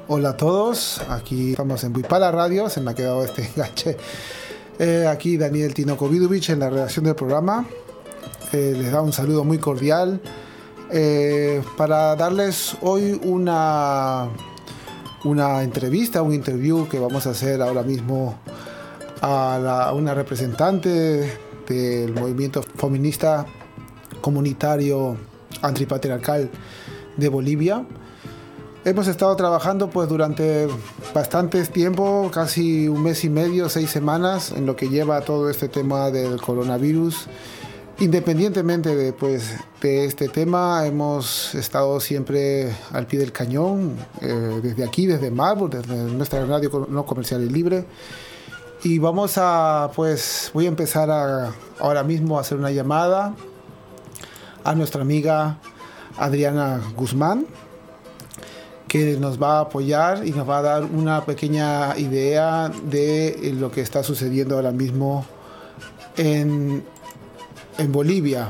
Hola a todos, aquí estamos en Buipala Radio, se me ha quedado este enganche. Aquí Daniel Tinoco Vidovic en la redacción del programa. Les da un saludo muy cordial para darles hoy una entrevista, un interview que vamos a hacer ahora mismo a una representante del movimiento feminista comunitario antipatriarcal de Bolivia. Hemos estado trabajando pues durante bastante tiempo, casi un mes y medio, 6 semanas, en lo que lleva todo este tema del coronavirus. Independientemente de este tema, hemos estado siempre al pie del cañón, desde aquí, desde Marburg, desde nuestra radio no comercial y libre. Y voy a empezar ahora mismo a hacer una llamada a nuestra amiga Adriana Guzmán, que nos va a apoyar y nos va a dar una pequeña idea de lo que está sucediendo ahora mismo en Bolivia.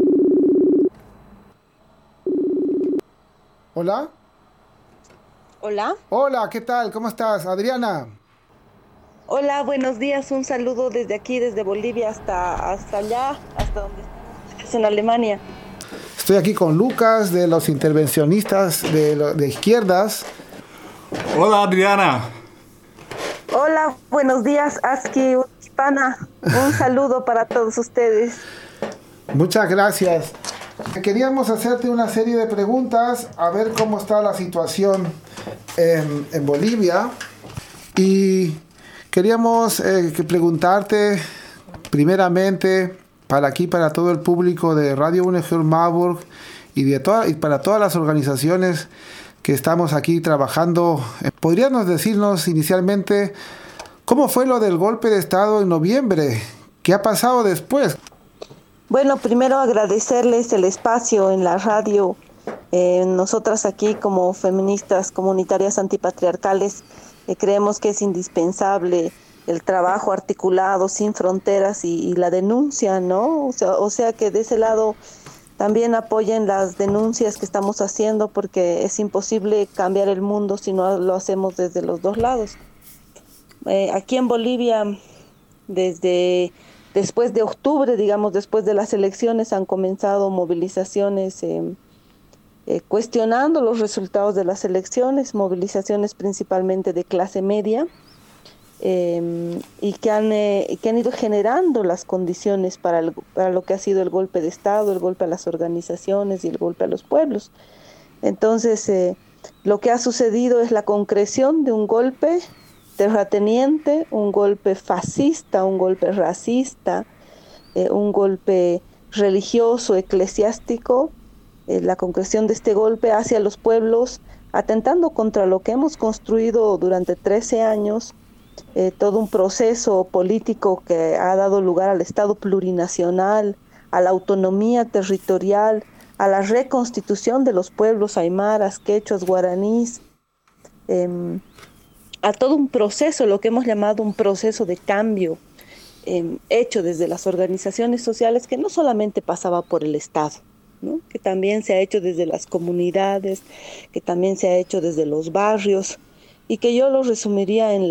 ¿Hola? Hola. Hola, ¿qué tal? ¿Cómo estás, Adriana? Hola, buenos días. Un saludo desde aquí, desde Bolivia hasta allá, hasta donde estamos, en Alemania. Estoy aquí con Lucas, de los intervencionistas de izquierdas. Hola, Adriana. Hola, buenos días, Aski Hispana. Un saludo para todos ustedes. Muchas gracias. Queríamos hacerte una serie de preguntas a ver cómo está la situación en Bolivia. Y queríamos preguntarte primeramente para todo el público de Radio UNEFER Marburg y para todas las organizaciones que estamos aquí trabajando. ¿Podríamos decirnos inicialmente cómo fue lo del golpe de Estado en noviembre? ¿Qué ha pasado después? Bueno, primero agradecerles el espacio en la radio. Nosotras aquí como feministas comunitarias antipatriarcales creemos que es indispensable el trabajo articulado, sin fronteras y la denuncia, ¿no? O sea que de ese lado también apoyen las denuncias que estamos haciendo, porque es imposible cambiar el mundo si no lo hacemos desde los dos lados. Aquí en Bolivia, después de octubre, digamos, después de las elecciones, han comenzado movilizaciones cuestionando los resultados de las elecciones, movilizaciones principalmente de clase media, y que han ido generando las condiciones para lo que ha sido el golpe de Estado, el golpe a las organizaciones y el golpe a los pueblos. Entonces, lo que ha sucedido es la concreción de un golpe terrateniente, un golpe fascista, un golpe racista, un golpe religioso, eclesiástico, la concreción de este golpe hacia los pueblos, atentando contra lo que hemos construido durante 13 años, todo un proceso político que ha dado lugar al Estado plurinacional, a la autonomía territorial, a la reconstitución de los pueblos aymaras, quechuas, guaraníes, a todo un proceso, lo que hemos llamado un proceso de cambio, hecho desde las organizaciones sociales, que no solamente pasaba por el Estado, ¿no? Que también se ha hecho desde las comunidades, que también se ha hecho desde los barrios, y que yo lo resumiría en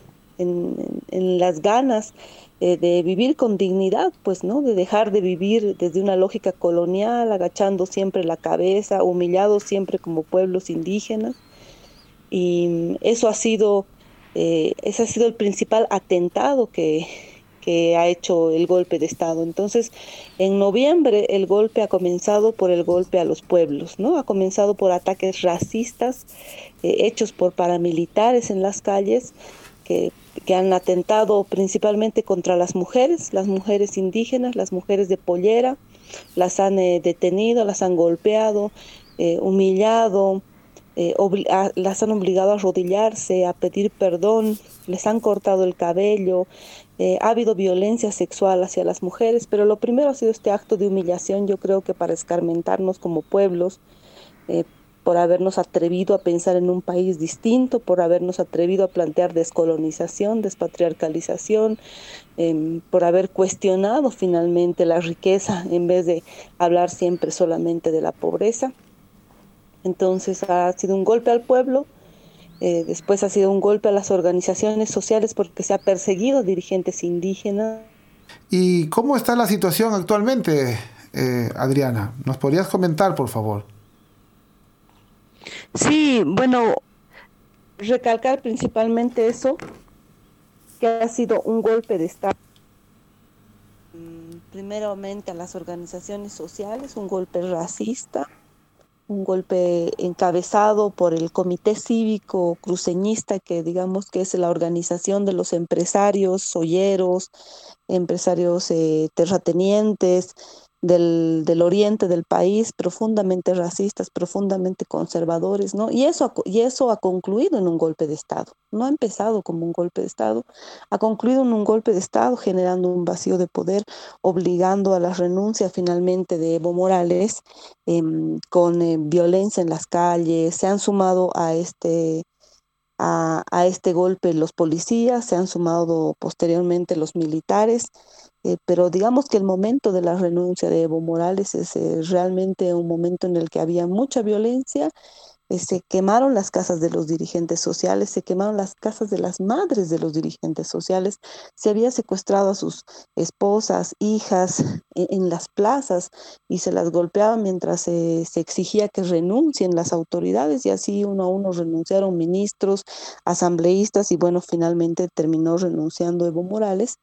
las ganas de vivir con dignidad, pues, ¿no? De dejar de vivir desde una lógica colonial, agachando siempre la cabeza, humillados siempre como pueblos indígenas. Y ese ha sido el principal atentado que ha hecho el golpe de Estado. Entonces, en noviembre el golpe ha comenzado por el golpe a los pueblos, ¿no? Ha comenzado por ataques racistas hechos por paramilitares en las calles que han atentado principalmente contra las mujeres indígenas, las mujeres de pollera. Las han detenido, las han golpeado, humillado, las han obligado a arrodillarse, a pedir perdón, les han cortado el cabello. Ha habido violencia sexual hacia las mujeres, pero lo primero ha sido este acto de humillación, yo creo que para escarmentarnos como pueblos, por habernos atrevido a pensar en un país distinto, por habernos atrevido a plantear descolonización, despatriarcalización, por haber cuestionado finalmente la riqueza en vez de hablar siempre solamente de la pobreza. Entonces ha sido un golpe al pueblo Después ha sido un golpe a las organizaciones sociales porque se ha perseguido a dirigentes indígenas. ¿Y cómo está la situación actualmente, Adriana? ¿Nos podrías comentar, por favor? Sí, bueno, recalcar principalmente eso, que ha sido un golpe de Estado, primeramente a las organizaciones sociales, un golpe racista, un golpe encabezado por el Comité Cívico Cruceñista, que digamos que es la organización de los empresarios olleros, empresarios terratenientes del oriente del país, profundamente racistas, profundamente conservadores, ¿no? Y eso ha concluido en un golpe de Estado. No ha empezado como un golpe de Estado, ha concluido en un golpe de Estado, generando un vacío de poder, obligando a la renuncia finalmente de Evo Morales, con violencia en las calles. Se han sumado a este golpe los policías, se han sumado posteriormente los militares, pero digamos que el momento de la renuncia de Evo Morales es realmente un momento en el que había mucha violencia. Se quemaron las casas de los dirigentes sociales, se quemaron las casas de las madres de los dirigentes sociales, se había secuestrado a sus esposas, hijas en las plazas y se las golpeaba mientras se exigía que renuncien las autoridades, y así uno a uno renunciaron ministros, asambleístas, y bueno, finalmente terminó renunciando Evo Morales.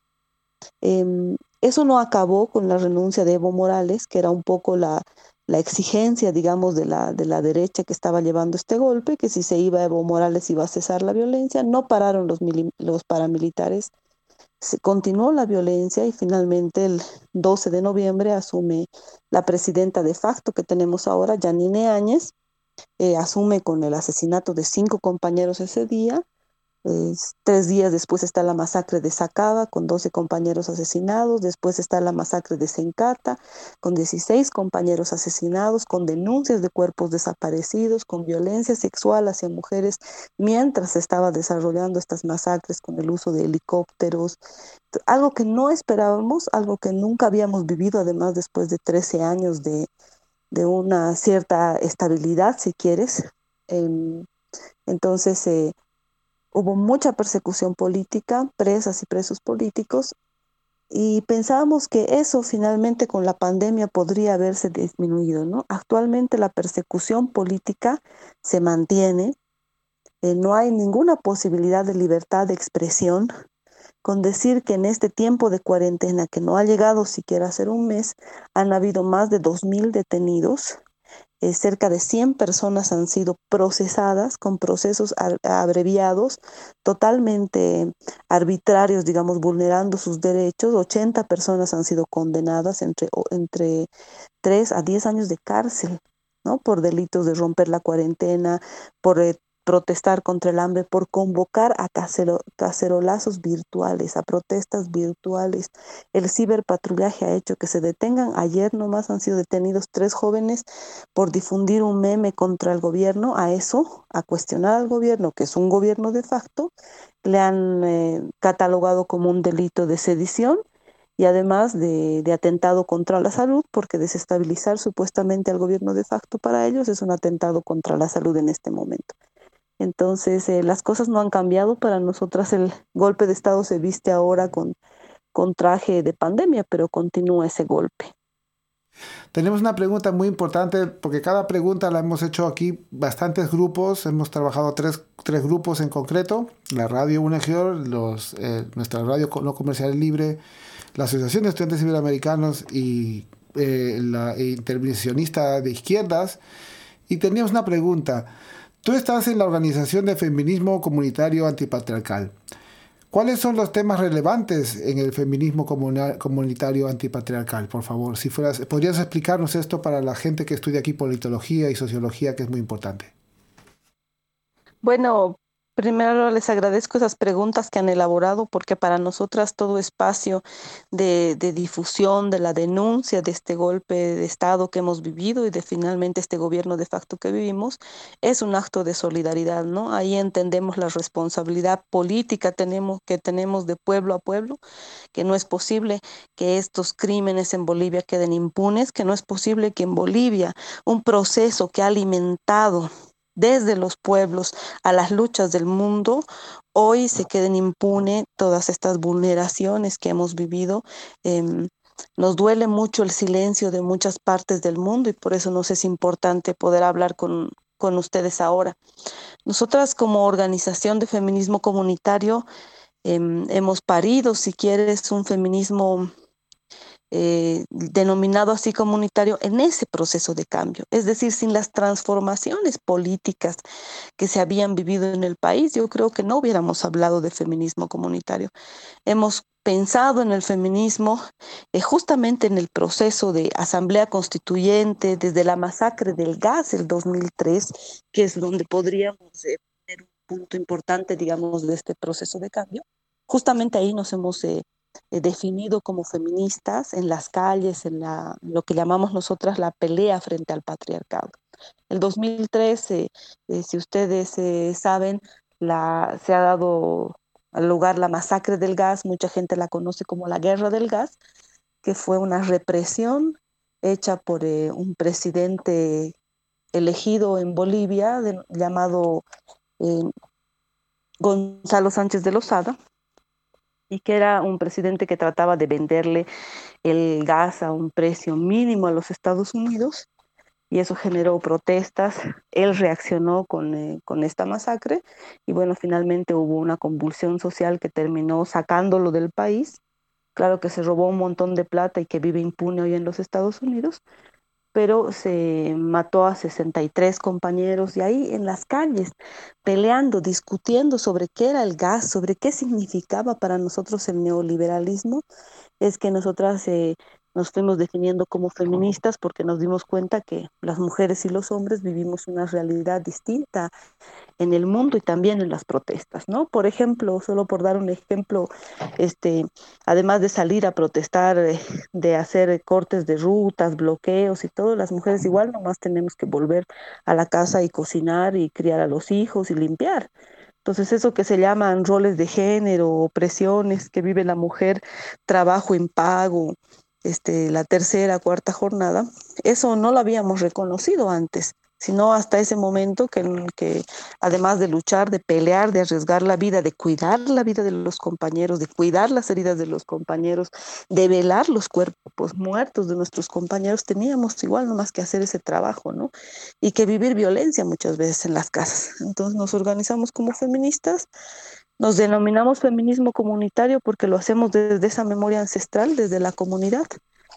Eso no acabó con la renuncia de Evo Morales, que era un poco la exigencia, digamos, de la derecha que estaba llevando este golpe, que si se iba Evo Morales iba a cesar la violencia. No pararon los paramilitares, se continuó la violencia, y finalmente el 12 de noviembre asume la presidenta de facto que tenemos ahora, Yanine Áñez. Asume con el asesinato de 5 compañeros ese día. 3 días después está la masacre de Sacaba, con 12 compañeros asesinados. Después está la masacre de Sencata, con 16 compañeros asesinados, con denuncias de cuerpos desaparecidos, con violencia sexual hacia mujeres mientras se estaba desarrollando estas masacres, con el uso de helicópteros. Algo que no esperábamos, algo que nunca habíamos vivido, además después de 13 años de una cierta estabilidad, si quieres. Em, entonces, hubo mucha persecución política, presas y presos políticos, y pensábamos que eso finalmente con la pandemia podría haberse disminuido, ¿no? Actualmente la persecución política se mantiene, no hay ninguna posibilidad de libertad de expresión. Con decir que en este tiempo de cuarentena, que no ha llegado siquiera a ser un mes, han habido más de 2.000 detenidos. Cerca de 100 personas han sido procesadas con procesos abreviados, totalmente arbitrarios, digamos, vulnerando sus derechos. 80 personas han sido condenadas entre 3 a 10 años de cárcel, ¿no? Por delitos de romper la cuarentena, por protestar contra el hambre, por convocar a cacerolazos virtuales, a protestas virtuales. El ciberpatrullaje ha hecho que se detengan. Ayer nomás han sido detenidos 3 jóvenes por difundir un meme contra el gobierno. A eso, a cuestionar al gobierno, que es un gobierno de facto, le han catalogado como un delito de sedición, y además de atentado contra la salud, porque desestabilizar supuestamente al gobierno de facto para ellos es un atentado contra la salud en este momento. Entonces, las cosas no han cambiado. Para nosotras el golpe de Estado se viste ahora con traje de pandemia, pero continúa ese golpe. Tenemos una pregunta muy importante porque cada pregunta la hemos hecho aquí bastantes grupos. Hemos trabajado tres grupos en concreto: la radio UNEGIOR, nuestra radio no comercial libre, la Asociación de Estudiantes Iberoamericanos y la intervencionista de izquierdas. Y teníamos una pregunta. Tú estás en la Organización de Feminismo Comunitario Antipatriarcal. ¿Cuáles son los temas relevantes en el feminismo comunitario antipatriarcal? Por favor, si podrías explicarnos esto para la gente que estudia aquí politología y sociología, que es muy importante. Bueno, primero les agradezco esas preguntas que han elaborado, porque para nosotras todo espacio de difusión de la denuncia de este golpe de Estado que hemos vivido y de finalmente este gobierno de facto que vivimos es un acto de solidaridad, ¿no? Ahí entendemos la responsabilidad política que tenemos de pueblo a pueblo, que no es posible que estos crímenes en Bolivia queden impunes, que no es posible que en Bolivia un proceso que ha alimentado desde los pueblos a las luchas del mundo, hoy se queden impunes todas estas vulneraciones que hemos vivido. Em, Nos duele mucho el silencio de muchas partes del mundo y por eso nos es importante poder hablar con ustedes ahora. Nosotras como organización de feminismo comunitario hemos parido, si quieres, un feminismo denominado así comunitario en ese proceso de cambio. Es decir, sin las transformaciones políticas que se habían vivido en el país, yo creo que no hubiéramos hablado de feminismo comunitario. Hemos pensado en el feminismo justamente en el proceso de asamblea constituyente, desde la masacre del gas el 2003, que es donde podríamos tener un punto importante, digamos, de este proceso de cambio. Justamente ahí nos hemos definido como feministas en las calles, en lo que llamamos nosotras la pelea frente al patriarcado. El 2013, si ustedes saben, se ha dado lugar la masacre del gas, mucha gente la conoce como la guerra del gas, que fue una represión hecha por un presidente elegido en Bolivia llamado eh, Gonzalo Sánchez de Lozada, y que era un presidente que trataba de venderle el gas a un precio mínimo a los Estados Unidos, y eso generó protestas. Él reaccionó con esta masacre y bueno, finalmente hubo una convulsión social que terminó sacándolo del país. Claro que se robó un montón de plata y que vive impune hoy en los Estados Unidos, pero se mató a 63 compañeros y ahí en las calles, peleando, discutiendo sobre qué era el gas, sobre qué significaba para nosotros el neoliberalismo, es que nosotras nos fuimos definiendo como feministas porque nos dimos cuenta que las mujeres y los hombres vivimos una realidad distinta en el mundo y también en las protestas, ¿no? Por ejemplo, solo por dar un ejemplo, este, además de salir a protestar, de hacer cortes de rutas, bloqueos y todo, las mujeres igual nomás tenemos que volver a la casa y cocinar y criar a los hijos y limpiar. Entonces, eso que se llaman roles de género, opresiones que vive la mujer, trabajo impago, la tercera, cuarta jornada, eso no lo habíamos reconocido antes, sino hasta ese momento que además de luchar, de pelear, de arriesgar la vida, de cuidar la vida de los compañeros, de cuidar las heridas de los compañeros, de velar los cuerpos muertos de nuestros compañeros, teníamos igual nomás que hacer ese trabajo, ¿no? Y que vivir violencia muchas veces en las casas. Entonces nos organizamos como feministas, nos denominamos feminismo comunitario porque lo hacemos desde esa memoria ancestral, desde la comunidad,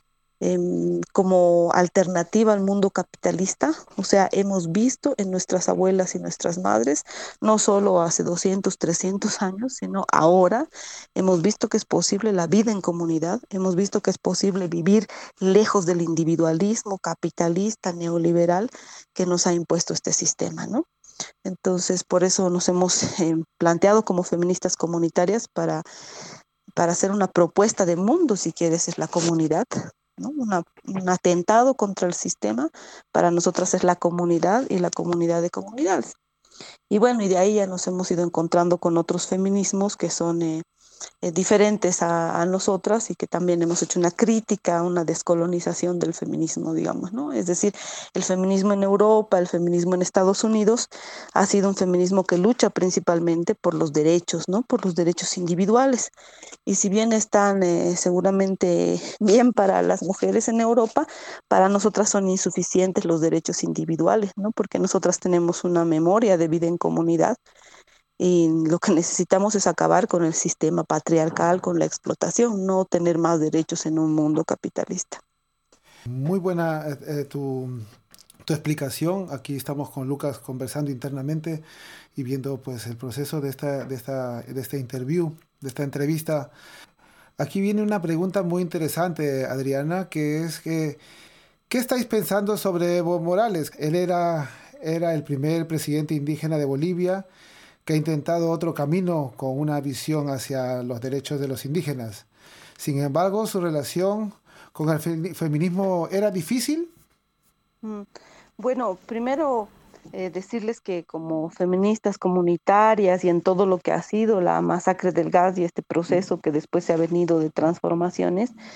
como alternativa al mundo capitalista. O sea, hemos visto en nuestras abuelas y nuestras madres, no solo hace 200, 300 años, sino ahora, hemos visto que es posible la vida en comunidad, hemos visto que es posible vivir lejos del individualismo capitalista, neoliberal, que nos ha impuesto este sistema, ¿no? Entonces, por eso nos hemos planteado como feministas comunitarias para hacer una propuesta de mundo, si quieres, es la comunidad, ¿no? Un atentado contra el sistema, para nosotras es la comunidad y la comunidad de comunidades. Y bueno, y de ahí ya nos hemos ido encontrando con otros feminismos que son diferentes a nosotras y que también hemos hecho una crítica, una descolonización del feminismo, digamos, ¿no? Es decir, el feminismo en Europa, el feminismo en Estados Unidos ha sido un feminismo que lucha principalmente por los derechos, ¿no? Por los derechos individuales. Y si bien están seguramente bien para las mujeres en Europa, para nosotras son insuficientes los derechos individuales, ¿no? Porque nosotras tenemos una memoria de vida en comunidad y lo que necesitamos es acabar con el sistema patriarcal, con la explotación, no tener más derechos en un mundo capitalista. Muy buena tu explicación. Aquí estamos con Lucas conversando internamente y viendo pues el proceso de esta interview, de esta entrevista. Aquí viene una pregunta muy interesante, Adriana, que es que ¿qué estáis pensando sobre Evo Morales? Él era el primer presidente indígena de Bolivia que ha intentado otro camino con una visión hacia los derechos de los indígenas. Sin embargo, su relación con el feminismo era difícil. Mm, Bueno, primero decirles que como feministas comunitarias y en todo lo que ha sido la masacre del gas y este proceso que después se ha venido de transformaciones,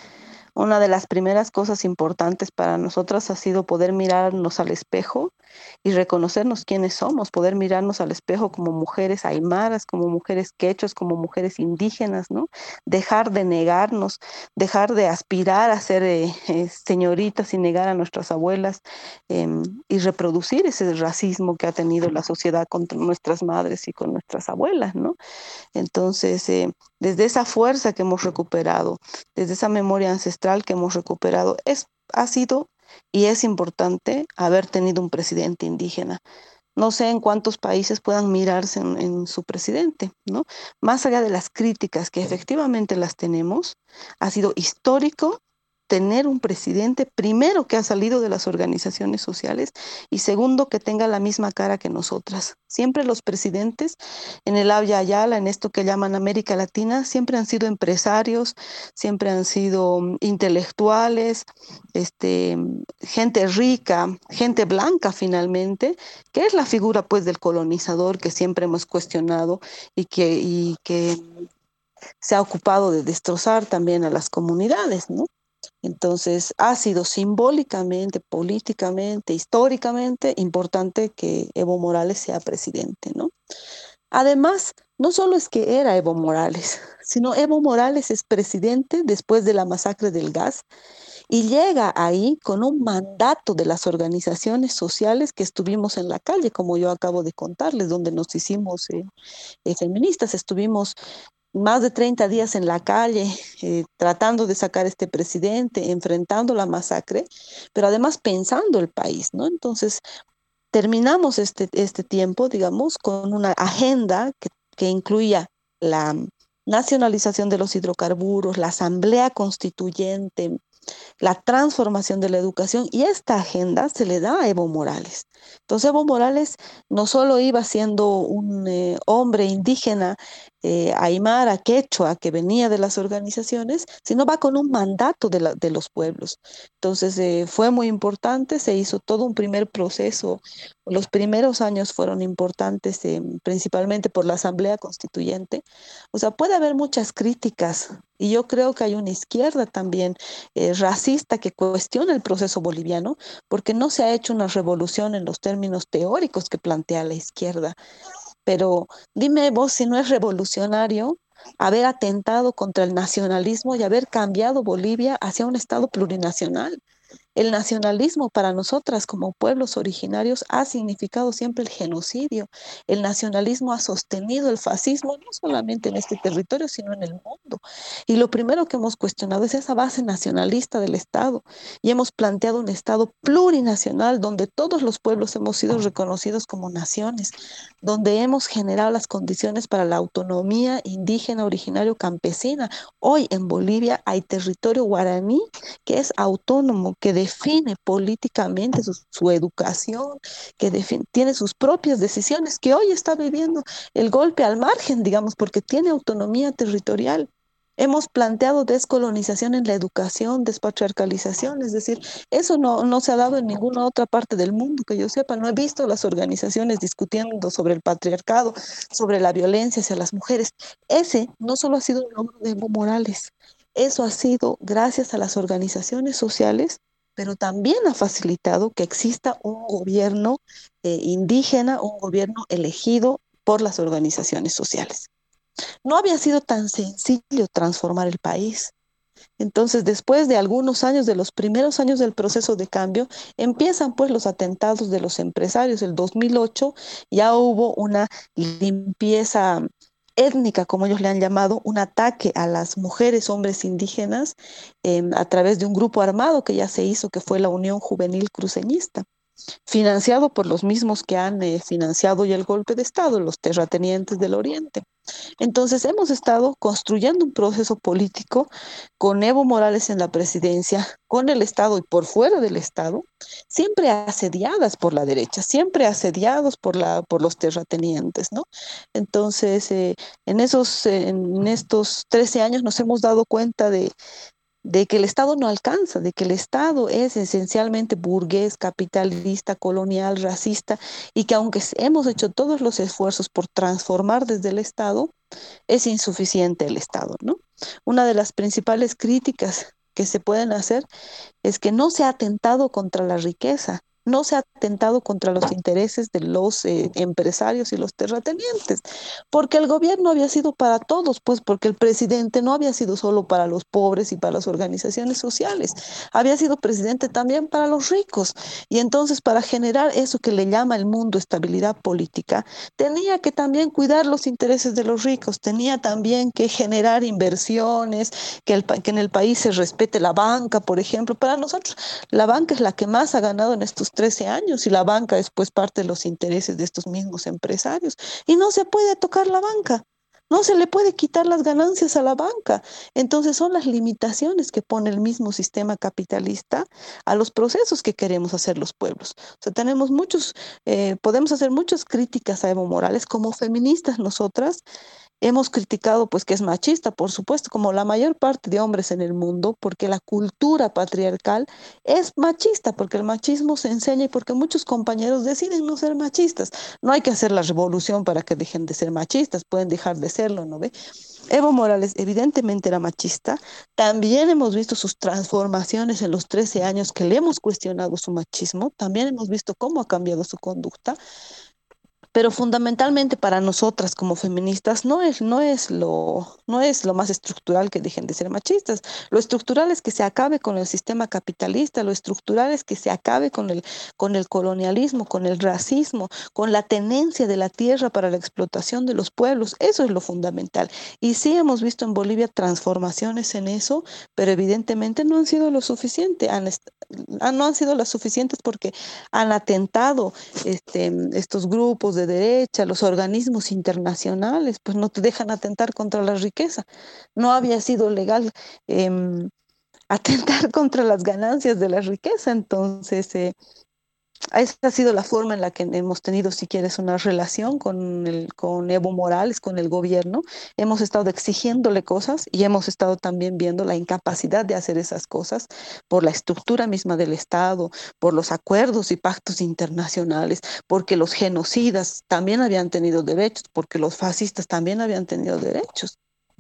Una de las primeras cosas importantes para nosotras ha sido poder mirarnos al espejo y reconocernos quiénes somos, poder mirarnos al espejo como mujeres aymaras, como mujeres quechuas, como mujeres indígenas, ¿no? Dejar de negarnos, dejar de aspirar a ser señoritas y negar a nuestras abuelas, y reproducir ese racismo que ha tenido la sociedad contra nuestras madres y con nuestras abuelas, ¿no? Entonces, desde esa fuerza que hemos recuperado, desde esa memoria ancestral que hemos recuperado, ha sido y es importante haber tenido un presidente indígena. No sé en cuántos países puedan mirarse en su presidente, ¿no? Más allá de las críticas que efectivamente las tenemos, ha sido histórico tener un presidente, primero, que ha salido de las organizaciones sociales y segundo, que tenga la misma cara que nosotras. Siempre los presidentes en el Abya Yala, en esto que llaman América Latina, siempre han sido empresarios, siempre han sido intelectuales, gente rica, gente blanca finalmente, que es la figura pues del colonizador que siempre hemos cuestionado y que se ha ocupado de destrozar también a las comunidades, ¿no? Entonces, ha sido simbólicamente, políticamente, históricamente importante que Evo Morales sea presidente, ¿no? Además, no solo es que era Evo Morales, sino Evo Morales es presidente después de la masacre del gas y llega ahí con un mandato de las organizaciones sociales que estuvimos en la calle, como yo acabo de contarles, donde nos hicimos feministas, estuvimos más de 30 días en la calle, tratando de sacar a este presidente, enfrentando la masacre, pero además pensando el país, ¿no? Entonces, terminamos este tiempo, digamos, con una agenda que incluía la nacionalización de los hidrocarburos, la asamblea constituyente, la transformación de la educación, y esta agenda se le da a Evo Morales. Entonces Evo Morales no solo iba siendo un hombre indígena, aymara, quechua, que venía de las organizaciones, sino va con un mandato de los pueblos. Entonces fue muy importante, se hizo todo un primer proceso. Los primeros años fueron importantes, principalmente por la Asamblea Constituyente. O sea, puede haber muchas críticas y yo creo que hay una izquierda también racista que cuestiona el proceso boliviano porque no se ha hecho una revolución en los términos teóricos que plantea la izquierda. Pero dime vos si no es revolucionario haber atentado contra el nacionalismo y haber cambiado Bolivia hacia un Estado plurinacional. El nacionalismo para nosotras como pueblos originarios ha significado siempre el genocidio. El nacionalismo ha sostenido el fascismo no solamente en este territorio, sino en el mundo. Y lo primero que hemos cuestionado es esa base nacionalista del Estado. Y hemos planteado un Estado plurinacional donde todos los pueblos hemos sido reconocidos como naciones, donde hemos generado las condiciones para la autonomía indígena, originario, campesina. Hoy en Bolivia hay territorio guaraní que es autónomo, que define políticamente su educación, que tiene sus propias decisiones, que hoy está viviendo el golpe al margen, digamos, porque tiene autonomía territorial. Hemos planteado descolonización en la educación, despatriarcalización, es decir, eso no se ha dado en ninguna otra parte del mundo que yo sepa. No he visto las organizaciones discutiendo sobre el patriarcado, sobre la violencia hacia las mujeres. Ese no solo ha sido un logro de Evo Morales, eso ha sido gracias a las organizaciones sociales, pero también ha facilitado que exista un gobierno indígena, un gobierno elegido por las organizaciones sociales. No había sido tan sencillo transformar el país. Entonces, después de algunos años, de los primeros años del proceso de cambio, empiezan pues los atentados de los empresarios. El 2008 ya hubo una limpieza étnica, como ellos le han llamado, un ataque a las mujeres, hombres indígenas, a través de un grupo armado que ya se hizo, que fue la Unión Juvenil Cruceñista, financiado por los mismos que han financiado ya el golpe de Estado, los terratenientes del Oriente. Entonces hemos estado construyendo un proceso político con Evo Morales en la presidencia, con el Estado y por fuera del Estado, siempre asediadas por la derecha, siempre asediados por los terratenientes, ¿no? Entonces, en estos 13 años nos hemos dado cuenta de que el Estado no alcanza, de que el Estado es esencialmente burgués, capitalista, colonial, racista, y que aunque hemos hecho todos los esfuerzos por transformar desde el Estado, es insuficiente el Estado, ¿no? Una de las principales críticas que se pueden hacer es que no se ha atentado contra la riqueza, no se ha atentado contra los intereses de los empresarios y los terratenientes, porque el gobierno había sido para todos, pues porque el presidente no había sido solo para los pobres y para las organizaciones sociales, había sido presidente también para los ricos. Y entonces para generar eso que le llama el mundo estabilidad política, tenía que también cuidar los intereses de los ricos, tenía también que generar inversiones, que en el país se respete la banca, por ejemplo. Para nosotros, la banca es la que más ha ganado en estos 13 años y la banca es pues parte de los intereses de estos mismos empresarios. Y no se puede tocar la banca. No se le puede quitar las ganancias a la banca. Entonces son las limitaciones que pone el mismo sistema capitalista a los procesos que queremos hacer los pueblos. O sea, podemos hacer muchas críticas a Evo Morales como feministas nosotras. Hemos criticado pues que es machista, por supuesto, como la mayor parte de hombres en el mundo, porque la cultura patriarcal es machista, porque el machismo se enseña y porque muchos compañeros deciden no ser machistas. No hay que hacer la revolución para que dejen de ser machistas, pueden dejar de serlo, ¿no ve? Evo Morales evidentemente era machista. También hemos visto sus transformaciones en los 13 años que le hemos cuestionado su machismo. También hemos visto cómo ha cambiado su conducta. Pero fundamentalmente para nosotras como feministas no es lo más estructural que dejen de ser machistas. Lo estructural es que se acabe con el sistema capitalista, lo estructural es que se acabe con el colonialismo, con el racismo, con la tenencia de la tierra para la explotación de los pueblos. Eso es lo fundamental. Y sí hemos visto en Bolivia transformaciones en eso, pero evidentemente no han sido lo suficiente. No han sido las suficientes porque han atentado estos grupos de derecha, los organismos internacionales, pues no te dejan atentar contra la riqueza. No había sido legal atentar contra las ganancias de la riqueza, entonces esa ha sido la forma en la que hemos tenido, si quieres, una relación con Evo Morales, con el gobierno. Hemos estado exigiéndole cosas y hemos estado también viendo la incapacidad de hacer esas cosas por la estructura misma del Estado, por los acuerdos y pactos internacionales, porque los genocidas también habían tenido derechos, porque los fascistas también habían tenido derechos.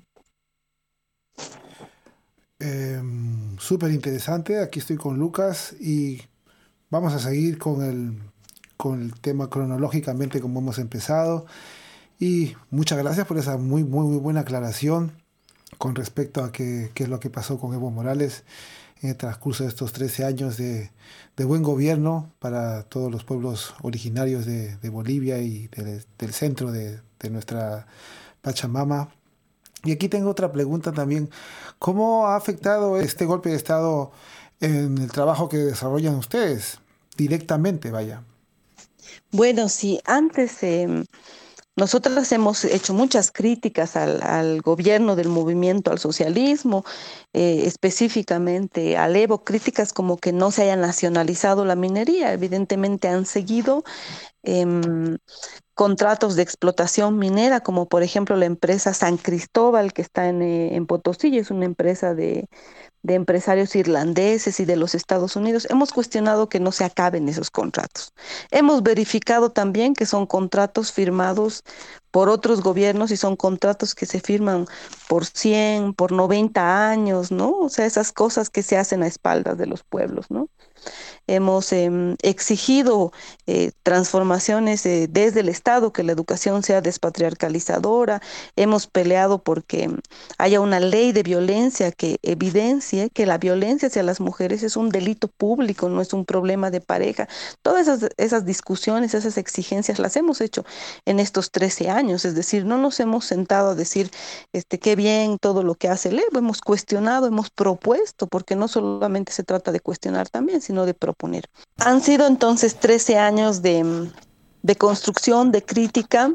Súper interesante. Aquí estoy con Lucas y vamos a seguir con el tema cronológicamente como hemos empezado. Y muchas gracias por esa muy, muy, muy buena aclaración con respecto a qué es lo que pasó con Evo Morales en el transcurso de estos 13 años de buen gobierno para todos los pueblos originarios de Bolivia y del centro de nuestra Pachamama. Y aquí tengo otra pregunta también. ¿Cómo ha afectado este golpe de Estado en el trabajo que desarrollan ustedes? Directamente, vaya. Bueno, sí, antes nosotras hemos hecho muchas críticas al gobierno del movimiento al socialismo, específicamente al Evo, críticas como que no se haya nacionalizado la minería. Evidentemente han seguido em, contratos de explotación minera, como por ejemplo la empresa San Cristóbal, que está en Potosí, es una empresa de empresarios irlandeses y de los Estados Unidos. Hemos cuestionado que no se acaben esos contratos. Hemos verificado también que son contratos firmados por otros gobiernos y son contratos que se firman por 100, por 90 años, ¿no? O sea, esas cosas que se hacen a espaldas de los pueblos, ¿no? Hemos exigido transformaciones desde el Estado, que la educación sea despatriarcalizadora. Hemos peleado porque haya una ley de violencia que evidencie que la violencia hacia las mujeres es un delito público, no es un problema de pareja. Todas esas discusiones, esas exigencias las hemos hecho en estos 13 años, es decir, no nos hemos sentado a decir qué bien todo lo que hace el Evo, hemos cuestionado, hemos propuesto, porque no solamente se trata de cuestionar también, sino de proponer. Han sido entonces 13 años de construcción, de crítica,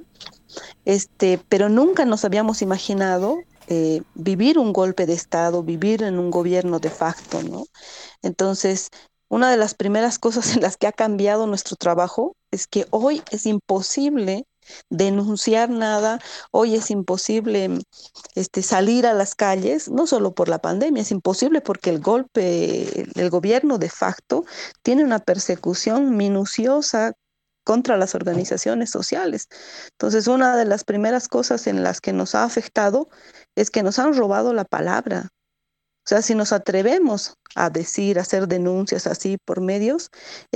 pero nunca nos habíamos imaginado vivir un golpe de Estado, vivir en un gobierno de facto, ¿no? Entonces, una de las primeras cosas en las que ha cambiado nuestro trabajo es que hoy es imposible denunciar nada, hoy es imposible salir a las calles, no solo por la pandemia, es imposible porque el gobierno de facto tiene una persecución minuciosa contra las organizaciones sociales. Entonces, una de las primeras cosas en las que nos ha afectado es que nos han robado la palabra. O sea, si nos atrevemos a decir, a hacer denuncias así por medios,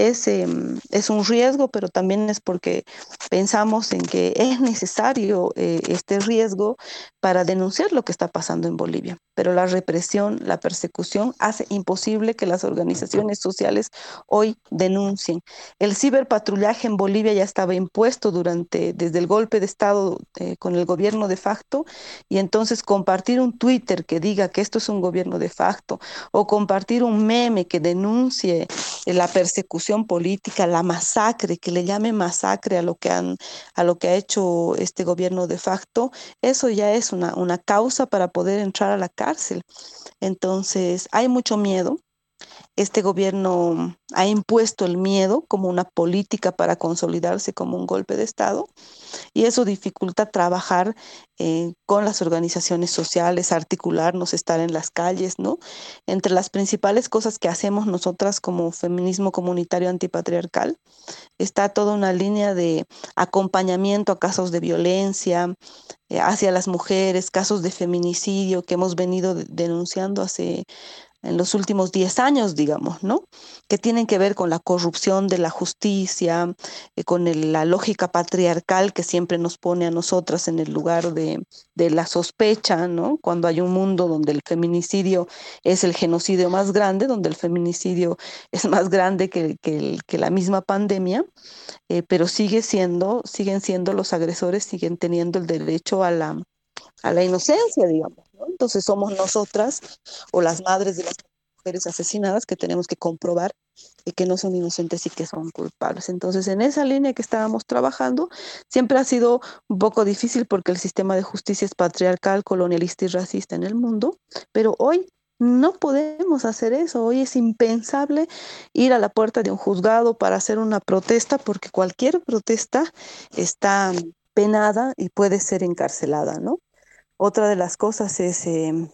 es un riesgo, pero también es porque pensamos en que es necesario este riesgo para denunciar lo que está pasando en Bolivia. Pero la represión, la persecución hace imposible que las organizaciones sociales hoy denuncien. El ciberpatrullaje en Bolivia ya estaba impuesto desde el golpe de Estado con el gobierno de facto, y entonces compartir un Twitter que diga que esto es un gobierno de facto o compartir un meme que denuncie la persecución política, la masacre, que le llame masacre a lo que ha hecho este gobierno de facto, eso ya es una causa para poder entrar a la cárcel. Entonces, hay mucho miedo. Este gobierno ha impuesto el miedo como una política para consolidarse como un golpe de Estado, y eso dificulta trabajar con las organizaciones sociales, articularnos, estar en las calles, ¿no? Entre las principales cosas que hacemos nosotras como feminismo comunitario antipatriarcal está toda una línea de acompañamiento a casos de violencia hacia las mujeres, casos de feminicidio que hemos venido denunciando en los últimos 10 años, digamos, ¿no? Que tienen que ver con la corrupción de la justicia, con la lógica patriarcal que siempre nos pone a nosotras en el lugar de la sospecha, ¿no? Cuando hay un mundo donde el feminicidio es el genocidio más grande, donde el feminicidio es más grande que la misma pandemia, pero siguen siendo los agresores, siguen teniendo el derecho a la inocencia, digamos, ¿no? Entonces somos nosotras o las madres de las mujeres asesinadas que tenemos que comprobar que no son inocentes y que son culpables. Entonces, en esa línea que estábamos trabajando, siempre ha sido un poco difícil porque el sistema de justicia es patriarcal, colonialista y racista en el mundo, pero hoy no podemos hacer eso. Hoy es impensable ir a la puerta de un juzgado para hacer una protesta, porque cualquier protesta está penada y puede ser encarcelada, ¿no? Otra de las cosas es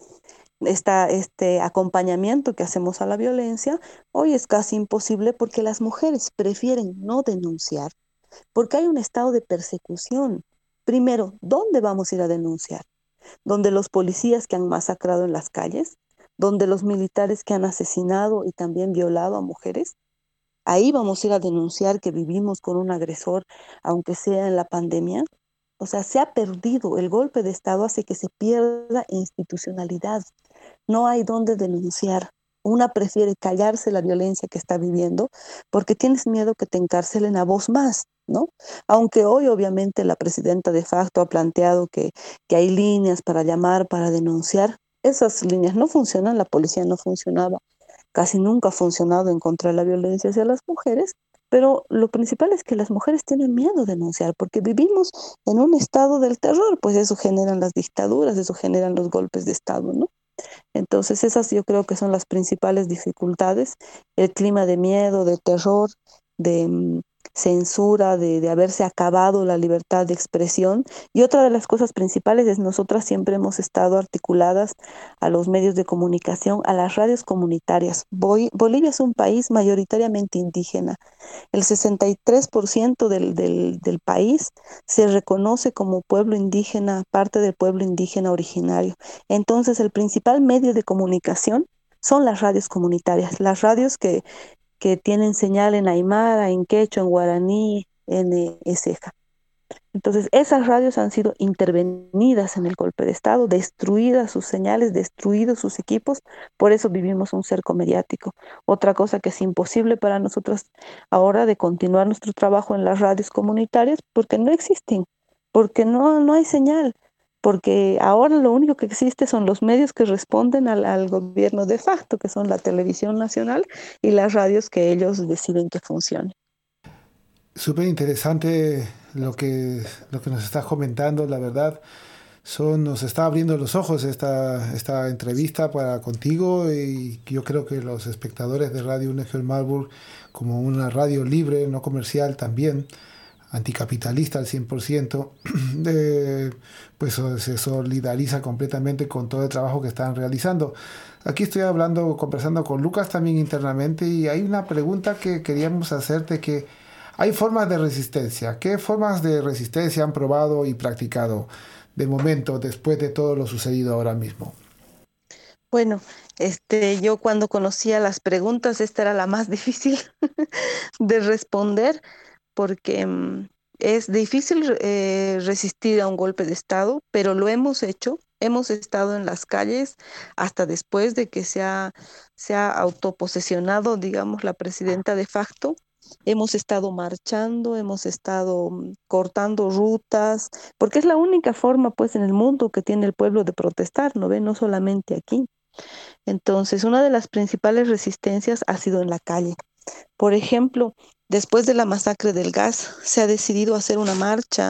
este acompañamiento que hacemos a la violencia. Hoy es casi imposible porque las mujeres prefieren no denunciar, porque hay un estado de persecución. Primero, ¿dónde vamos a ir a denunciar? ¿Donde los policías que han masacrado en las calles? ¿Donde los militares que han asesinado y también violado a mujeres? Ahí vamos a ir a denunciar que vivimos con un agresor, aunque sea en la pandemia. O sea, se ha perdido. El golpe de Estado hace que se pierda institucionalidad. No hay dónde denunciar. Una prefiere callarse la violencia que está viviendo porque tienes miedo que te encarcelen a vos más, ¿no? Aunque hoy obviamente la presidenta de facto ha planteado que hay líneas para llamar, para denunciar. Esas líneas no funcionan, la policía no funcionaba, casi nunca ha funcionado en contra de la violencia hacia las mujeres, pero lo principal es que las mujeres tienen miedo de denunciar porque vivimos en un estado del terror, pues eso generan las dictaduras, eso generan los golpes de Estado, ¿no? Entonces esas yo creo que son las principales dificultades, el clima de miedo, de terror, de censura, de haberse acabado la libertad de expresión. Y otra de las cosas principales es nosotras siempre hemos estado articuladas a los medios de comunicación, a las radios comunitarias. Bolivia es un país mayoritariamente indígena. El 63% del país se reconoce como pueblo indígena, parte del pueblo indígena originario. Entonces, el principal medio de comunicación son las radios comunitarias, las radios que tienen señal en aymara, en quechua, en guaraní, en eseja. Entonces, esas radios han sido intervenidas en el golpe de Estado, destruidas sus señales, destruidos sus equipos, por eso vivimos un cerco mediático. Otra cosa que es imposible para nosotros ahora de continuar nuestro trabajo en las radios comunitarias, porque no existen, porque no hay señal, porque ahora lo único que existe son los medios que responden al gobierno de facto, que son la televisión nacional y las radios que ellos deciden que funcionen. Súper interesante lo que nos estás comentando, la verdad. Nos está abriendo los ojos esta entrevista contigo, y yo creo que los espectadores de Radio UNEFER Marburg, como una radio libre, no comercial también, anticapitalista al 100%, pues se solidariza completamente con todo el trabajo que están realizando. Aquí estoy conversando con Lucas también internamente, y hay una pregunta que queríamos hacerte, que hay formas de resistencia. ¿Qué formas de resistencia han probado y practicado de momento después de todo lo sucedido ahora mismo? Bueno, yo cuando conocía las preguntas, esta era la más difícil de responder porque es difícil resistir a un golpe de Estado, pero lo hemos hecho. Hemos estado en las calles hasta después de que se ha autoposesionado, digamos, la presidenta de facto. Hemos estado marchando, hemos estado cortando rutas, porque es la única forma, pues, en el mundo que tiene el pueblo de protestar, ¿no ve? No solamente aquí. Entonces, una de las principales resistencias ha sido en la calle. Por ejemplo, después de la masacre del gas, se ha decidido hacer una marcha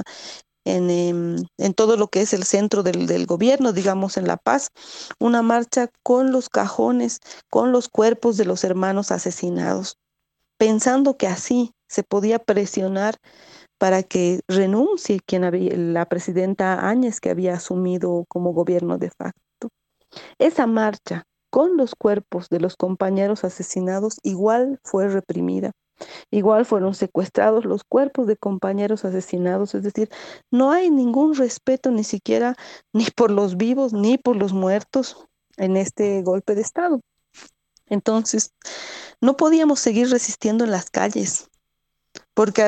en todo lo que es el centro del gobierno, digamos, en La Paz, una marcha con los cajones, con los cuerpos de los hermanos asesinados, pensando que así se podía presionar para que renuncie la presidenta Áñez, que había asumido como gobierno de facto. Esa marcha con los cuerpos de los compañeros asesinados igual fue reprimida. Igual fueron secuestrados los cuerpos de compañeros asesinados, es decir, no hay ningún respeto ni siquiera ni por los vivos ni por los muertos en este golpe de Estado. Entonces, no podíamos seguir resistiendo en las calles porque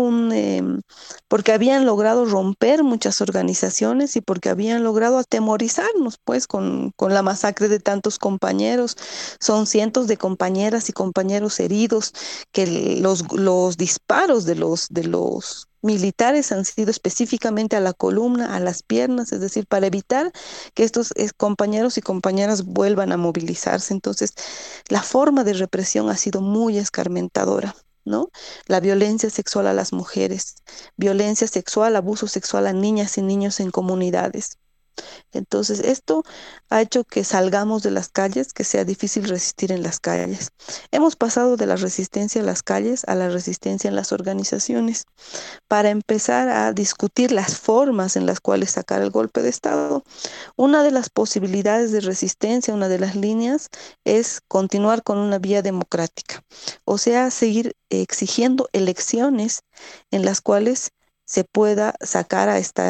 porque habían logrado romper muchas organizaciones y porque habían logrado atemorizarnos, pues, con la masacre de tantos compañeros. Son cientos de compañeras y compañeros heridos, que los disparos de los militares han sido específicamente a la columna, a las piernas, es decir, para evitar que estos compañeros y compañeras vuelvan a movilizarse. Entonces, la forma de represión ha sido muy escarmentadora, ¿no? La violencia sexual a las mujeres, violencia sexual, abuso sexual a niñas y niños en comunidades. Entonces, esto ha hecho que salgamos de las calles, que sea difícil resistir en las calles. Hemos pasado de la resistencia en las calles a la resistencia en las organizaciones para empezar a discutir las formas en las cuales sacar el golpe de Estado. Una de las posibilidades de resistencia, una de las líneas, es continuar con una vía democrática, o sea, seguir exigiendo elecciones en las cuales se pueda sacar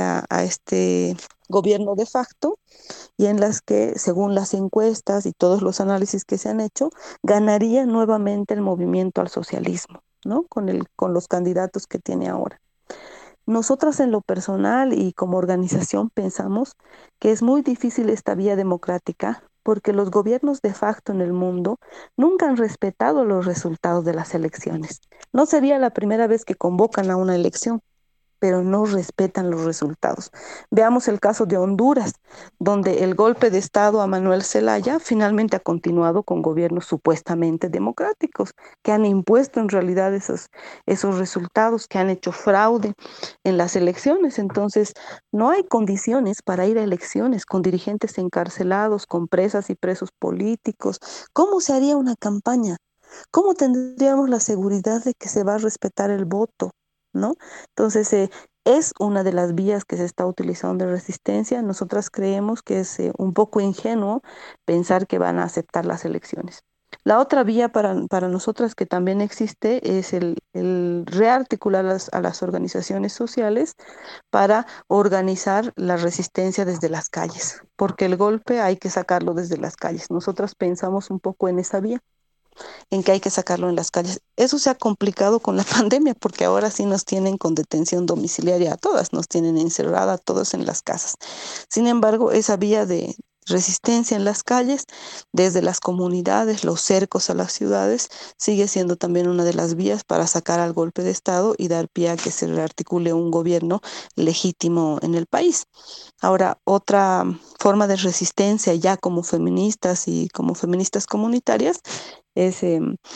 a este gobierno de facto y en las que, según las encuestas y todos los análisis que se han hecho, ganaría nuevamente el movimiento al socialismo, ¿no? Con los candidatos que tiene ahora. Nosotras en lo personal y como organización pensamos que es muy difícil esta vía democrática porque los gobiernos de facto en el mundo nunca han respetado los resultados de las elecciones. No sería la primera vez que convocan a una elección, pero no respetan los resultados. Veamos el caso de Honduras, donde el golpe de Estado a Manuel Zelaya finalmente ha continuado con gobiernos supuestamente democráticos, que han impuesto en realidad esos resultados, que han hecho fraude en las elecciones. Entonces, no hay condiciones para ir a elecciones con dirigentes encarcelados, con presas y presos políticos. ¿Cómo se haría una campaña? ¿Cómo tendríamos la seguridad de que se va a respetar el voto? ¿No? Entonces, es una de las vías que se está utilizando de resistencia. Nosotras creemos que es un poco ingenuo pensar que van a aceptar las elecciones. La otra vía para nosotras que también existe es el rearticular a las organizaciones sociales para organizar la resistencia desde las calles, porque el golpe hay que sacarlo desde las calles. Nosotras pensamos un poco en esa vía, en que hay que sacarlo en las calles. Eso se ha complicado con la pandemia porque ahora sí nos tienen con detención domiciliaria a todas, nos tienen encerrada a todos en las casas. Sin embargo, esa vía de resistencia en las calles, desde las comunidades, los cercos a las ciudades, sigue siendo también una de las vías para sacar al golpe de Estado y dar pie a que se rearticule un gobierno legítimo en el país. Ahora, otra forma de resistencia ya como feministas y como feministas comunitarias es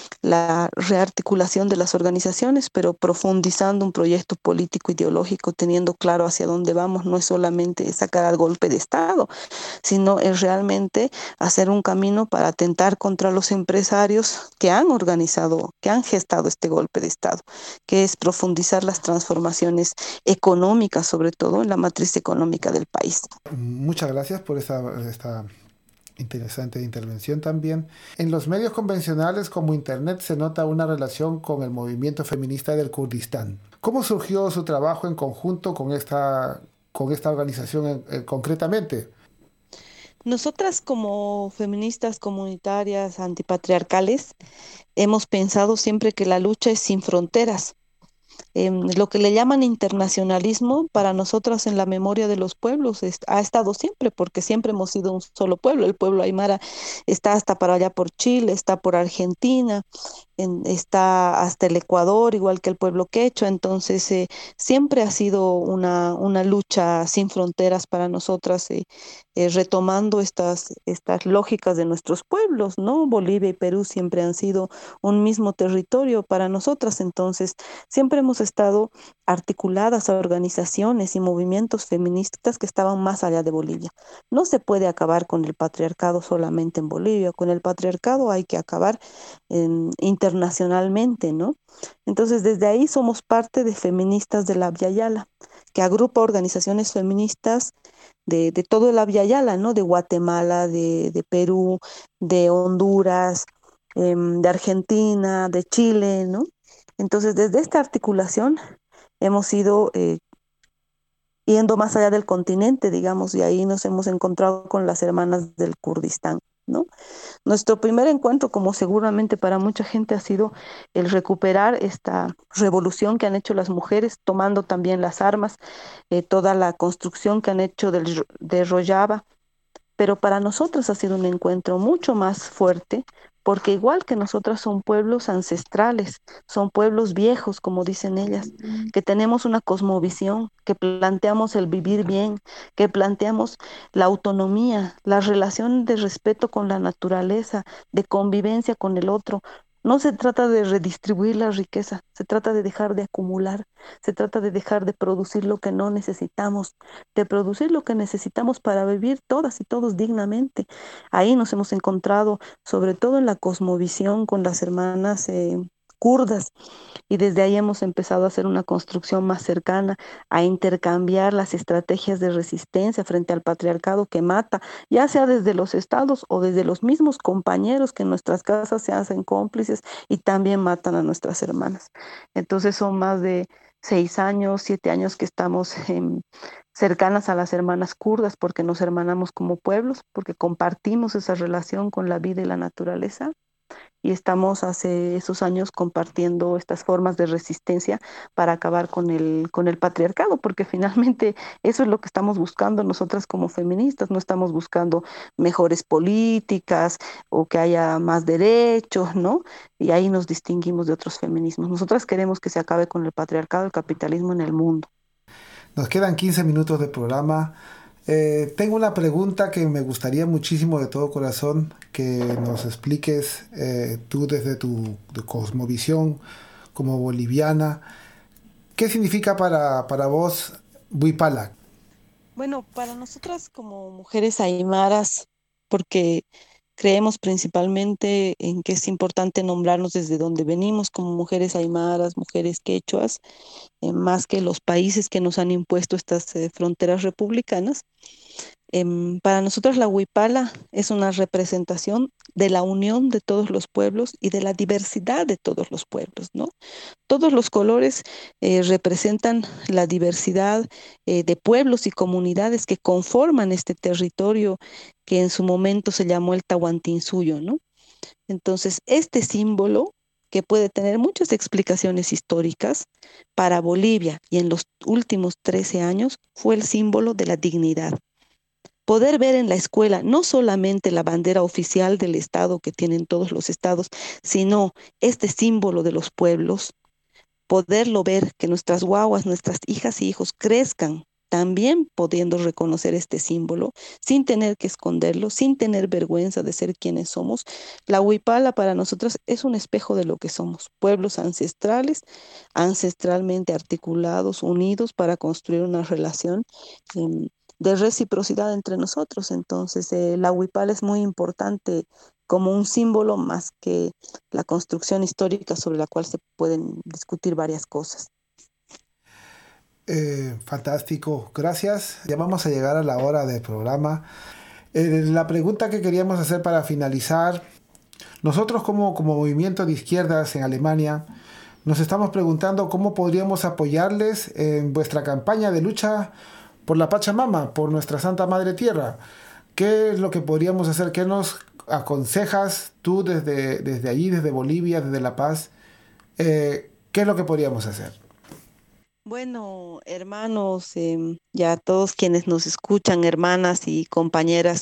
la rearticulación de las organizaciones, pero profundizando un proyecto político ideológico, teniendo claro hacia dónde vamos. No es solamente sacar al golpe de Estado, sino es realmente hacer un camino para atentar contra los empresarios que han organizado, que han gestado este golpe de Estado, que es profundizar las transformaciones económicas, sobre todo en la matriz económica del país. Muchas gracias por esta interesante intervención también. En los medios convencionales como Internet se nota una relación con el movimiento feminista del Kurdistán. ¿Cómo surgió su trabajo en conjunto con esta organización concretamente? Nosotras como feministas comunitarias antipatriarcales hemos pensado siempre que la lucha es sin fronteras. Lo que le llaman internacionalismo para nosotras en la memoria de los pueblos ha estado siempre, porque siempre hemos sido un solo pueblo. El pueblo aymara está hasta para allá por Chile, está por Argentina, está hasta el Ecuador, igual que el pueblo quechua. Entonces, siempre ha sido una lucha sin fronteras para nosotras, retomando estas lógicas de nuestros pueblos, ¿no? Bolivia y Perú siempre han sido un mismo territorio para nosotras. Entonces, siempre hemos estado articuladas a organizaciones y movimientos feministas que estaban más allá de Bolivia. No se puede acabar con el patriarcado solamente en Bolivia. Con el patriarcado hay que acabar internacionalmente, ¿no? Entonces, desde ahí somos parte de Feministas de la Via Yala, que agrupa organizaciones feministas de todo el Abya Yala, ¿no? De Guatemala, de Perú, de Honduras, de Argentina, de Chile, ¿no? Entonces, desde esta articulación hemos ido yendo más allá del continente, digamos, y ahí nos hemos encontrado con las hermanas del Kurdistán, ¿no? Nuestro primer encuentro, como seguramente para mucha gente, ha sido el recuperar esta revolución que han hecho las mujeres, tomando también las armas, toda la construcción que han hecho de Rojava, pero para nosotras ha sido un encuentro mucho más fuerte, porque igual que nosotras son pueblos ancestrales, son pueblos viejos, como dicen ellas, que tenemos una cosmovisión, que planteamos el vivir bien, que planteamos la autonomía, la relación de respeto con la naturaleza, de convivencia con el otro. No se trata de redistribuir la riqueza, se trata de dejar de acumular, se trata de dejar de producir lo que no necesitamos, de producir lo que necesitamos para vivir todas y todos dignamente. Ahí nos hemos encontrado, sobre todo en la cosmovisión con las hermanas kurdas, y desde ahí hemos empezado a hacer una construcción más cercana, a intercambiar las estrategias de resistencia frente al patriarcado que mata, ya sea desde los estados o desde los mismos compañeros que en nuestras casas se hacen cómplices y también matan a nuestras hermanas. Entonces son más de 6 años, 7 años que estamos cercanas a las hermanas kurdas porque nos hermanamos como pueblos, porque compartimos esa relación con la vida y la naturaleza, y estamos hace esos años compartiendo estas formas de resistencia para acabar con el patriarcado, porque finalmente eso es lo que estamos buscando nosotras como feministas. No estamos buscando mejores políticas o que haya más derechos, ¿no? Y ahí nos distinguimos de otros feminismos. Nosotras queremos que se acabe con el patriarcado y el capitalismo en el mundo. Nos quedan 15 minutos de programa. Tengo una pregunta que me gustaría muchísimo de todo corazón que nos expliques tú desde tu cosmovisión como boliviana. ¿Qué significa para vos Huipala? Bueno, para nosotras como mujeres aymaras, porque creemos principalmente en que es importante nombrarnos desde donde venimos como mujeres aymaras, mujeres quechuas, más que los países que nos han impuesto estas fronteras republicanas. Para nosotros la huipala es una representación de la unión de todos los pueblos y de la diversidad de todos los pueblos, ¿no? Todos los colores representan la diversidad de pueblos y comunidades que conforman este territorio que en su momento se llamó el Tahuantinsuyo, ¿no? Entonces, este símbolo, que puede tener muchas explicaciones históricas, para Bolivia y en los últimos 13 años fue el símbolo de la dignidad. Poder ver en la escuela no solamente la bandera oficial del Estado que tienen todos los estados, sino este símbolo de los pueblos, poderlo ver, que nuestras guaguas, nuestras hijas y hijos crezcan también pudiendo reconocer este símbolo, sin tener que esconderlo, sin tener vergüenza de ser quienes somos. La huipala para nosotros es un espejo de lo que somos, pueblos ancestrales, ancestralmente articulados, unidos para construir una relación de reciprocidad entre nosotros. Entonces, la huipala es muy importante como un símbolo más que la construcción histórica sobre la cual se pueden discutir varias cosas. Fantástico, gracias. Ya vamos a llegar a la hora del programa. La pregunta que queríamos hacer para finalizar, nosotros como movimiento de izquierdas en Alemania, nos estamos preguntando cómo podríamos apoyarles en vuestra campaña de lucha por la Pachamama, por nuestra Santa Madre Tierra. ¿qué es lo que podríamos hacer? ¿Qué nos aconsejas tú desde allí, desde Bolivia, desde La Paz? ¿Qué es lo que podríamos hacer? Bueno, hermanos, ya todos quienes nos escuchan, hermanas y compañeras,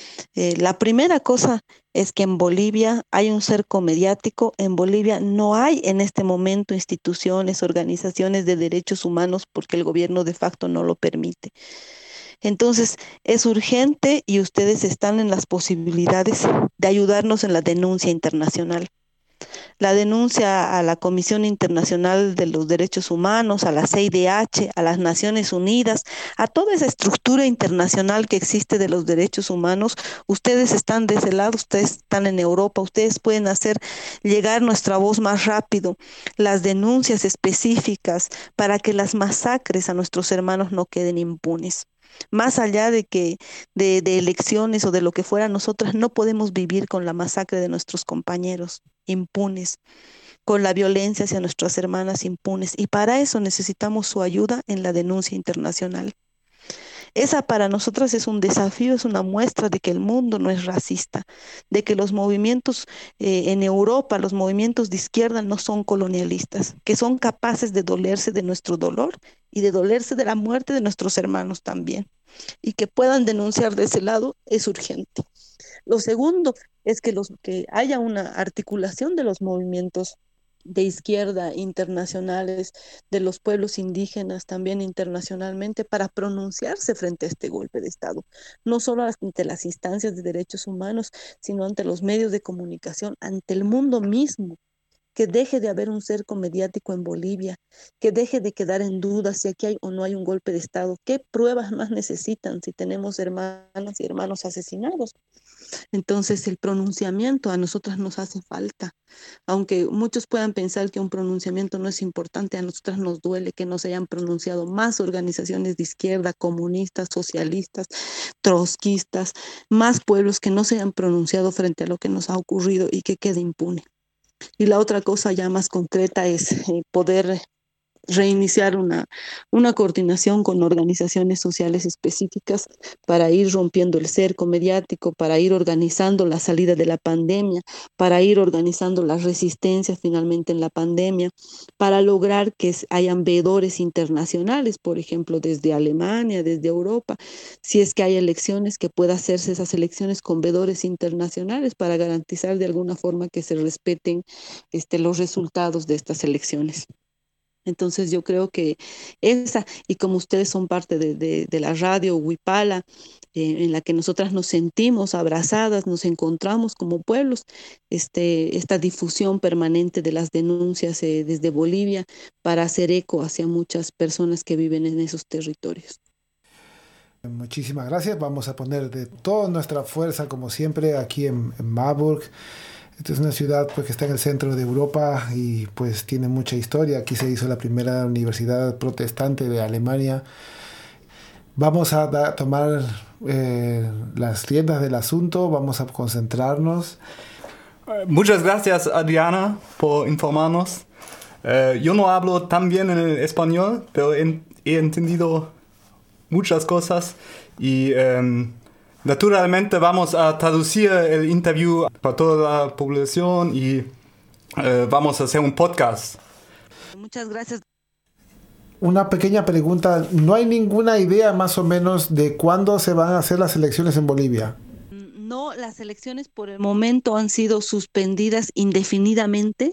la primera cosa es que en Bolivia hay un cerco mediático. En Bolivia no hay en este momento instituciones, organizaciones de derechos humanos porque el gobierno de facto no lo permite. Entonces, es urgente y ustedes están en las posibilidades de ayudarnos en la denuncia internacional. La denuncia a la Comisión Internacional de los Derechos Humanos, a la CIDH, a las Naciones Unidas, a toda esa estructura internacional que existe de los derechos humanos. Ustedes están de ese lado, ustedes están en Europa, ustedes pueden hacer llegar nuestra voz más rápido, las denuncias específicas para que las masacres a nuestros hermanos no queden impunes. Más allá de elecciones o de lo que fuera, nosotras no podemos vivir con la masacre de nuestros compañeros impunes, con la violencia hacia nuestras hermanas impunes. Y para eso necesitamos su ayuda en la denuncia internacional. Esa para nosotras es un desafío, es una muestra de que el mundo no es racista, de que los movimientos en Europa, los movimientos de izquierda no son colonialistas, que son capaces de dolerse de nuestro dolor y de dolerse de la muerte de nuestros hermanos también. Y que puedan denunciar de ese lado es urgente. Lo segundo es que haya una articulación de los movimientos de izquierda internacionales, de los pueblos indígenas también internacionalmente, para pronunciarse frente a este golpe de Estado, no solo ante las instancias de derechos humanos, sino ante los medios de comunicación, ante el mundo mismo, que deje de haber un cerco mediático en Bolivia, que deje de quedar en duda si aquí hay o no hay un golpe de Estado. ¿Qué pruebas más necesitan si tenemos hermanas y hermanos asesinados? Entonces el pronunciamiento a nosotras nos hace falta. Aunque muchos puedan pensar que un pronunciamiento no es importante, a nosotras nos duele que no se hayan pronunciado más organizaciones de izquierda, comunistas, socialistas, trotskistas, más pueblos que no se hayan pronunciado frente a lo que nos ha ocurrido y que quede impune. Y la otra cosa ya más concreta es poder reiniciar una coordinación con organizaciones sociales específicas para ir rompiendo el cerco mediático, para ir organizando la salida de la pandemia, para ir organizando las resistencias finalmente en la pandemia, para lograr que hayan veedores internacionales, por ejemplo, desde Alemania, desde Europa, si es que hay elecciones, que pueda hacerse esas elecciones con veedores internacionales para garantizar de alguna forma que se respeten los resultados de estas elecciones. Entonces yo creo que y como ustedes son parte de la radio Huipala, en la que nosotras nos sentimos abrazadas, nos encontramos como pueblos, esta difusión permanente de las denuncias desde Bolivia para hacer eco hacia muchas personas que viven en esos territorios. Muchísimas gracias. Vamos a poner de toda nuestra fuerza, como siempre, aquí en Marburg. Esta es una ciudad pues, que está en el centro de Europa y pues tiene mucha historia. Aquí se hizo la primera universidad protestante de Alemania. Vamos a tomar las riendas del asunto, vamos a concentrarnos. Muchas gracias, Adriana, por informarnos. Yo no hablo tan bien en el español, pero he entendido muchas cosas y naturalmente vamos a traducir el interview para toda la población y vamos a hacer un podcast. Muchas gracias. Una pequeña pregunta. ¿No hay ninguna idea más o menos de cuándo se van a hacer las elecciones en Bolivia? No, las elecciones por el momento han sido suspendidas indefinidamente.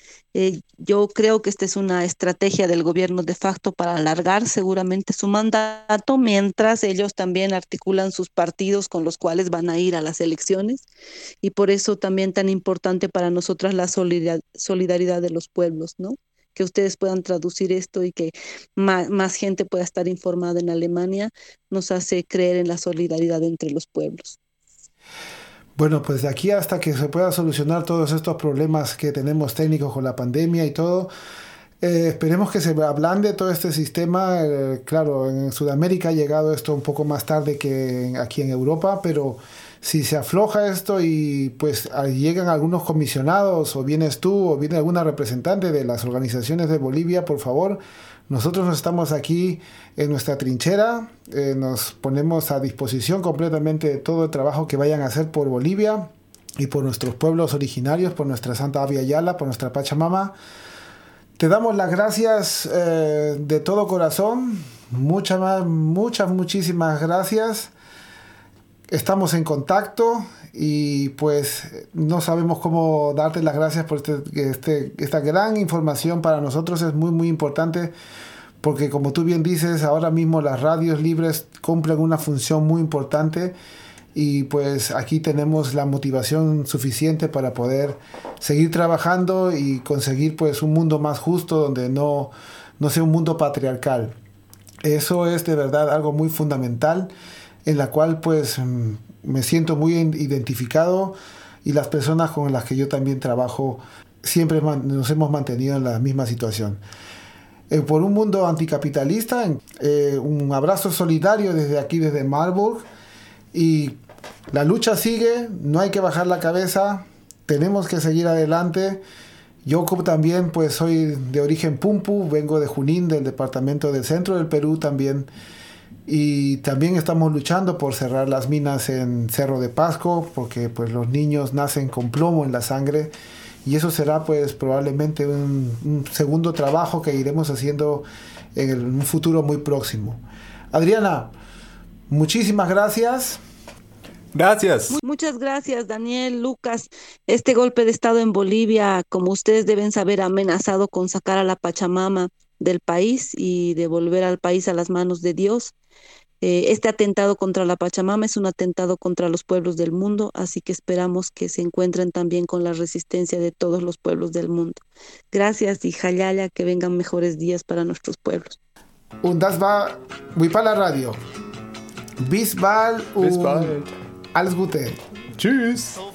Yo creo que esta es una estrategia del gobierno de facto para alargar seguramente su mandato, mientras ellos también articulan sus partidos con los cuales van a ir a las elecciones, y por eso también tan importante para nosotras la solidaridad de los pueblos, ¿no? Que ustedes puedan traducir esto y que más gente pueda estar informada en Alemania, nos hace creer en la solidaridad entre los pueblos. Bueno, pues de aquí hasta que se pueda solucionar todos estos problemas que tenemos técnicos con la pandemia y todo, esperemos que se ablande todo este sistema. Claro, en Sudamérica ha llegado esto un poco más tarde que aquí en Europa, pero si se afloja esto y pues llegan algunos comisionados, o vienes tú o viene alguna representante de las organizaciones de Bolivia, por favor, Nosotros estamos aquí en nuestra trinchera, nos ponemos a disposición completamente de todo el trabajo que vayan a hacer por Bolivia y por nuestros pueblos originarios, por nuestra Santa Abya Yala, por nuestra Pachamama. Te damos las gracias de todo corazón, muchísimas gracias. Estamos en contacto y pues no sabemos cómo darte las gracias por esta gran información. Para nosotros es muy importante, porque como tú bien dices, ahora mismo las radios libres cumplen una función muy importante, y pues aquí tenemos la motivación suficiente para poder seguir trabajando y conseguir pues un mundo más justo, donde no sea un mundo patriarcal. Eso es de verdad algo muy fundamental, en la cual pues me siento muy identificado, y las personas con las que yo también trabajo siempre nos hemos mantenido en la misma situación. Por un mundo anticapitalista, un abrazo solidario desde aquí, desde Marburg, y la lucha sigue, no hay que bajar la cabeza, tenemos que seguir adelante. Yo también pues soy de origen Pumpu, vengo de Junín, del departamento del centro del Perú también, y también estamos luchando por cerrar las minas en Cerro de Pasco, porque pues los niños nacen con plomo en la sangre, y eso será pues probablemente un segundo trabajo que iremos haciendo en un futuro muy próximo. Adriana, muchísimas gracias. Gracias. Muchas gracias, Daniel, Lucas. Este golpe de Estado en Bolivia, como ustedes deben saber, ha amenazado con sacar a la Pachamama del país y devolver al país a las manos de Dios. Este atentado contra la Pachamama es un atentado contra los pueblos del mundo, así que esperamos que se encuentren también con la resistencia de todos los pueblos del mundo. Gracias, y Jalala, que vengan mejores días para nuestros pueblos. Und das war Wipala Radio. Bis bald und alles Gute. Tschüss.